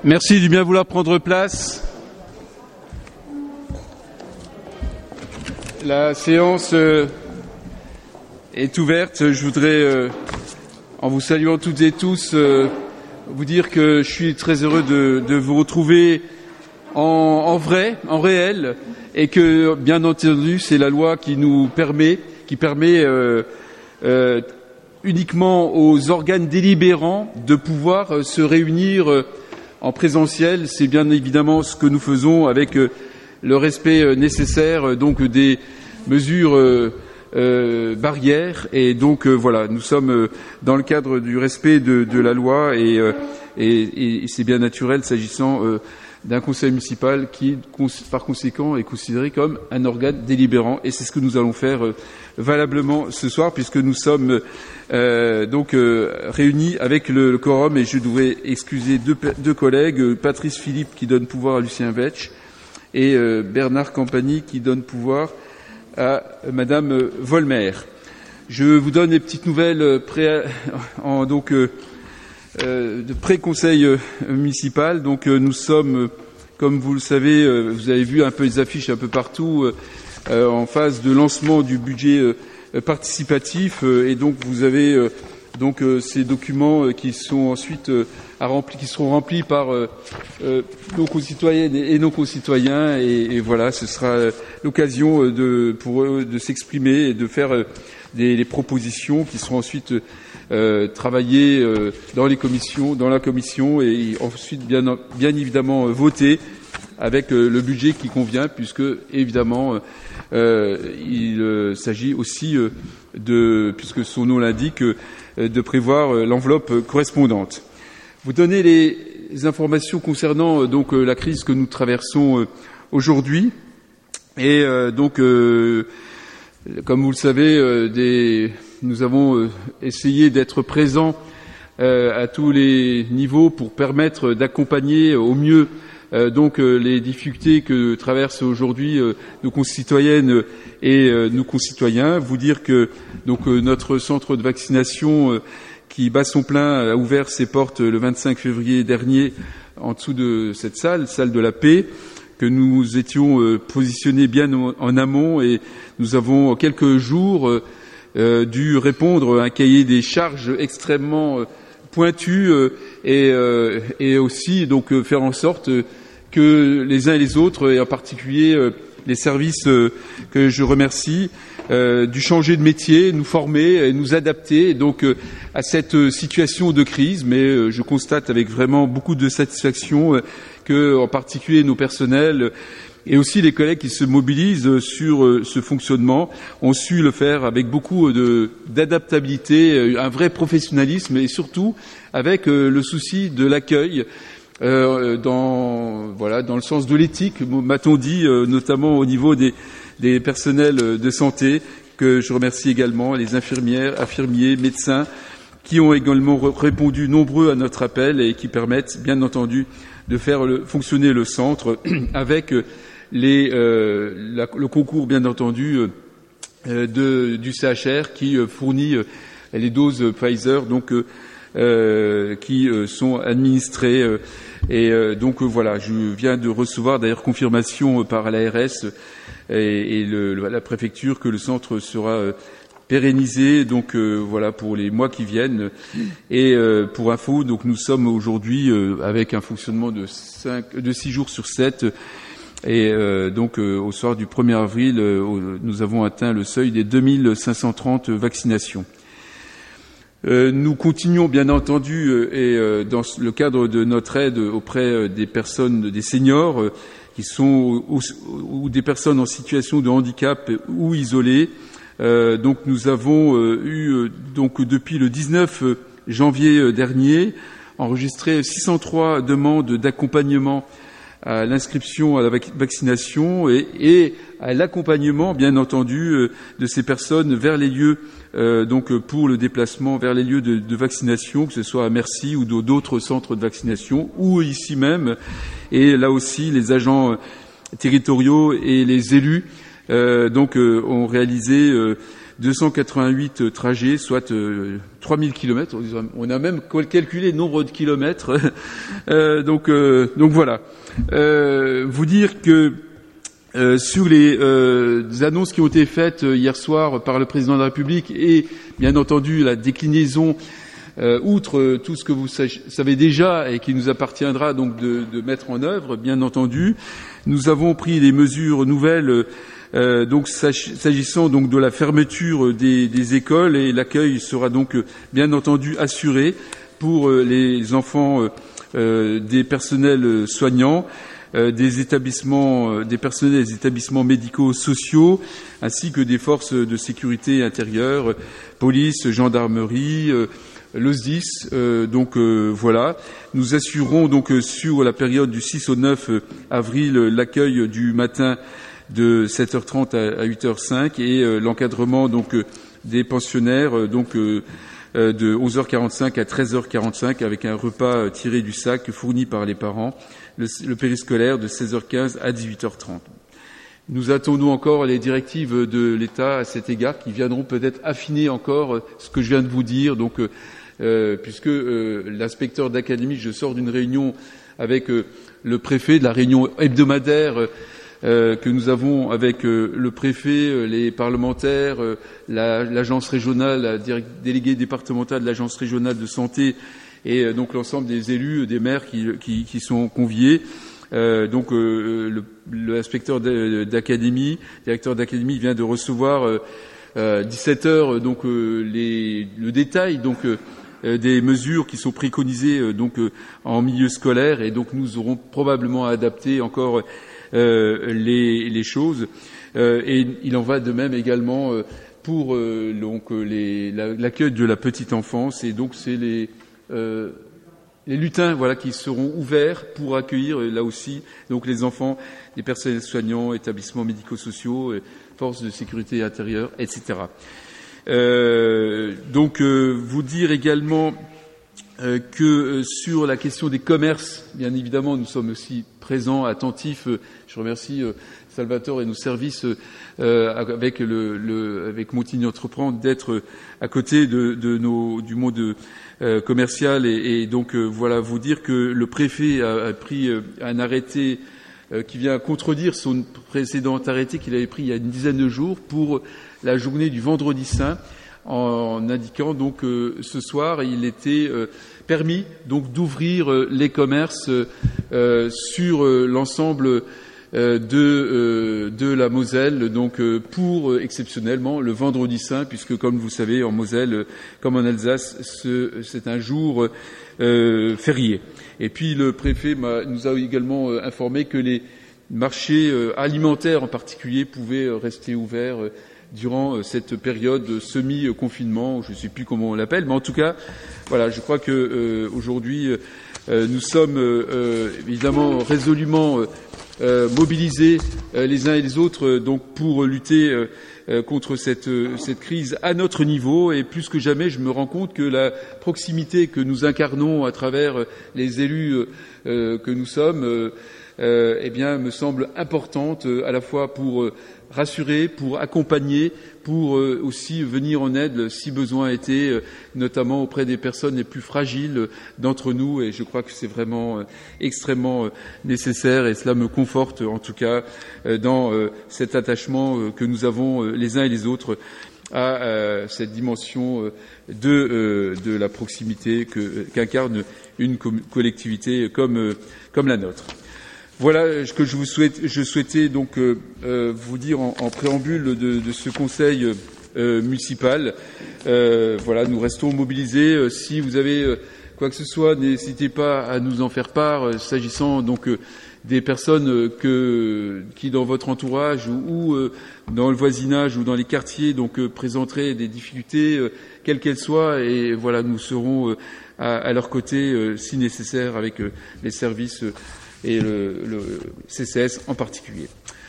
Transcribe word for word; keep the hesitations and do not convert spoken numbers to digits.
Merci du bien vouloir prendre place. La séance euh, est ouverte. Je voudrais, euh, en vous saluant toutes et tous, euh, vous dire que je suis très heureux de, de vous retrouver en, en vrai, en réel, et que, bien entendu, c'est la loi qui nous permet, qui permet euh, euh, uniquement aux organes délibérants de pouvoir euh, se réunir euh, en présentiel. C'est bien évidemment ce que nous faisons avec euh, le respect euh, nécessaire euh, donc des mesures euh, euh, barrières. Et donc euh, voilà, nous sommes euh, dans le cadre du respect de, de la loi et, euh, et, et c'est bien naturel s'agissant euh, d'un conseil municipal qui, par conséquent, est considéré comme un organe délibérant. Et c'est ce que nous allons faire euh, valablement ce soir, puisque nous sommes euh, donc euh, réunis avec le, le quorum. Et je devrais excuser deux, deux collègues, Patrice Philippe qui donne pouvoir à Lucien Vetch et euh, Bernard Campagny qui donne pouvoir à Madame Volmer. Je vous donne les petites nouvelles pré en donc. Euh, Euh, de pré-conseil euh, municipal. Donc euh, nous sommes, euh, comme vous le savez, euh, vous avez vu un peu les affiches un peu partout, euh, euh, en phase de lancement du budget euh, participatif. Euh, et donc vous avez euh, donc euh, ces documents euh, qui sont ensuite euh, à remplir, qui seront remplis par euh, euh, nos concitoyennes et nos concitoyens. Et, et voilà, ce sera l'occasion de pour eux de s'exprimer et de faire euh, des, des propositions qui seront ensuite Euh, travailler euh, dans les commissions, dans la commission et ensuite bien, bien évidemment euh, voter avec euh, le budget qui convient, puisque évidemment euh, il euh, s'agit aussi euh, de, puisque son nom l'indique, euh, de prévoir euh, l'enveloppe correspondante. Vous donnez les, les informations concernant euh, donc euh, la crise que nous traversons euh, aujourd'hui et euh, donc euh, comme vous le savez, euh, des, nous avons euh, essayé d'être présents euh, à tous les niveaux pour permettre d'accompagner au mieux euh, donc euh, les difficultés que traversent aujourd'hui euh, nos concitoyennes et euh, nos concitoyens. Vous dire que donc euh, notre centre de vaccination euh, qui bat son plein a ouvert ses portes le vingt-cinq février dernier en dessous de cette salle, salle de la paix, que nous étions euh, positionnés bien en amont et nous avons en quelques jours euh, dû répondre à un cahier des charges extrêmement euh, pointu euh, et, euh, et aussi donc euh, faire en sorte euh, que les uns et les autres, et en particulier euh, les services euh, que je remercie, euh, dû changer de métier, nous former et nous adapter donc euh, à cette situation de crise. Mais euh, je constate avec vraiment beaucoup de satisfaction euh, que, en particulier, nos personnels et aussi les collègues qui se mobilisent sur ce fonctionnement ont su le faire avec beaucoup de, d'adaptabilité, un vrai professionnalisme et surtout avec le souci de l'accueil euh, dans, voilà, dans le sens de l'éthique, m'a-t-on dit, notamment au niveau des, des personnels de santé, que je remercie également, les infirmières, infirmiers, médecins, qui ont également répondu nombreux à notre appel et qui permettent, bien entendu, de faire le, fonctionner le centre avec les, euh, la, le concours, bien entendu, euh, de, du C H R qui euh, fournit euh, les doses Pfizer, donc euh, qui euh, sont administrées. Euh, et euh, donc euh, voilà, je viens de recevoir d'ailleurs confirmation euh, par l'A R S et, et le, la préfecture que le centre sera euh, pérennisé, donc euh, voilà, pour les mois qui viennent. Et euh, pour info, donc nous sommes aujourd'hui euh, avec un fonctionnement de cinq, de six jours sur sept. Et euh, donc euh, au soir du premier avril, euh, nous avons atteint le seuil des deux mille cinq cent trente vaccinations. Euh, nous continuons bien entendu euh, et euh, dans le cadre de notre aide auprès des personnes, des seniors euh, qui sont ou, ou des personnes en situation de handicap ou isolées. Euh, donc nous avons euh, eu euh, donc depuis le dix-neuf janvier dernier enregistré six cent trois demandes d'accompagnement à l'inscription à la vac- vaccination et, et à l'accompagnement, bien entendu, euh, de ces personnes vers les lieux euh, donc pour le déplacement vers les lieux de, de vaccination, que ce soit à Mercy ou d'autres centres de vaccination ou ici même. Et là aussi, les agents euh, territoriaux et les élus Euh, donc euh, ont réalisé euh, deux cent quatre-vingt-huit trajets, soit euh, trois mille kilomètres. On a même calculé le nombre de kilomètres. euh, donc, euh, donc voilà. Euh, vous dire que euh, sur les euh, annonces qui ont été faites hier soir par le président de la République et bien entendu la déclinaison Euh, outre tout ce que vous savez déjà et qui nous appartiendra donc de, de mettre en œuvre, bien entendu, nous avons pris des mesures nouvelles. Euh, donc s'agissant donc de la fermeture des, des écoles, et l'accueil sera donc bien entendu assuré pour les enfants euh, des personnels soignants, euh, des établissements, des personnels des établissements médico-sociaux, ainsi que des forces de sécurité intérieure, police, gendarmerie. Euh, Le S D I S, euh, donc euh, voilà. Nous assurons donc euh, sur la période du six au neuf avril euh, l'accueil du matin de sept heures trente à huit heures cinq et euh, l'encadrement donc euh, des pensionnaires euh, donc euh, euh, de onze heures quarante-cinq à treize heures quarante-cinq avec un repas euh, tiré du sac fourni par les parents. Le, le périscolaire de seize heures quinze à dix-huit heures trente. Nous attendons encore les directives de l'État à cet égard qui viendront peut-être affiner encore ce que je viens de vous dire. Donc euh, Euh, puisque euh, l'inspecteur d'académie, je sors d'une réunion avec euh, le préfet, de la réunion hebdomadaire euh, que nous avons avec euh, le préfet, euh, les parlementaires, euh, la, l'agence régionale, la déléguée départementale de l'agence régionale de santé et euh, donc l'ensemble des élus, des maires qui, qui, qui sont conviés. Euh, donc euh, le, l'inspecteur d'académie, directeur d'académie vient de recevoir euh, euh, dix-sept heures donc euh, les, le détail donc euh, des mesures qui sont préconisées euh, donc euh, en milieu scolaire, et donc nous aurons probablement à adapter encore euh, les, les choses. Euh, et il en va de même également euh, pour euh, donc les, la, l'accueil de la petite enfance, et donc c'est les euh, les lutins voilà qui seront ouverts pour accueillir là aussi donc les enfants des personnels soignants, établissements médico-sociaux, forces de sécurité intérieure, et cetera. Euh, donc euh, vous dire également euh, que euh, sur la question des commerces, bien évidemment, nous sommes aussi présents, attentifs. Euh, je remercie euh, Salvatore et nos services euh, avec le, le avec Montigny Entreprend d'être à côté de, de nos du monde euh, commercial, et, et donc euh, voilà vous dire que le préfet a, a pris euh, un arrêté euh, qui vient contredire son précédent arrêté qu'il avait pris il y a une dizaine de jours pour la journée du Vendredi Saint, en indiquant donc euh, ce soir il était euh, permis donc d'ouvrir euh, les commerces euh, sur euh, l'ensemble euh, de euh, de la Moselle, donc euh, pour euh, exceptionnellement le Vendredi Saint, puisque comme vous savez en Moselle euh, comme en Alsace ce, c'est un jour euh, férié. Et puis le préfet m'a, nous a également euh, informé que les marchés euh, alimentaires en particulier pouvaient euh, rester ouverts euh, durant cette période semi-confinement, je ne sais plus comment on l'appelle, mais en tout cas, voilà, je crois que euh, aujourd'hui euh, nous sommes euh, évidemment résolument euh, mobilisés euh, les uns et les autres euh, donc pour lutter euh, contre cette, cette crise à notre niveau, et plus que jamais, je me rends compte que la proximité que nous incarnons à travers les élus euh, que nous sommes, euh, euh, eh bien, me semble importante à la fois pour rassurer, pour accompagner, pour euh, aussi venir en aide si besoin était, euh, notamment auprès des personnes les plus fragiles d'entre nous, et je crois que c'est vraiment euh, extrêmement euh, nécessaire, et cela me conforte en tout cas euh, dans euh, cet attachement euh, que nous avons euh, les uns et les autres à euh, cette dimension euh, de, euh, de la proximité que, euh, qu'incarne une co- collectivité comme, euh, comme la nôtre. Voilà ce que je vous souhaite. Je souhaitais donc euh, euh, vous dire en, en préambule de, de ce conseil euh, municipal. Euh, voilà, nous restons mobilisés. Euh, si vous avez euh, quoi que ce soit, n'hésitez pas à nous en faire part. Euh, s'agissant donc euh, des personnes euh, que qui dans votre entourage ou, ou euh, dans le voisinage ou dans les quartiers donc euh, présenteraient des difficultés, euh, quelles qu'elles soient, et voilà, nous serons euh, à, à leur côté euh, si nécessaire avec euh, les services. Euh, et le, le C C S en particulier.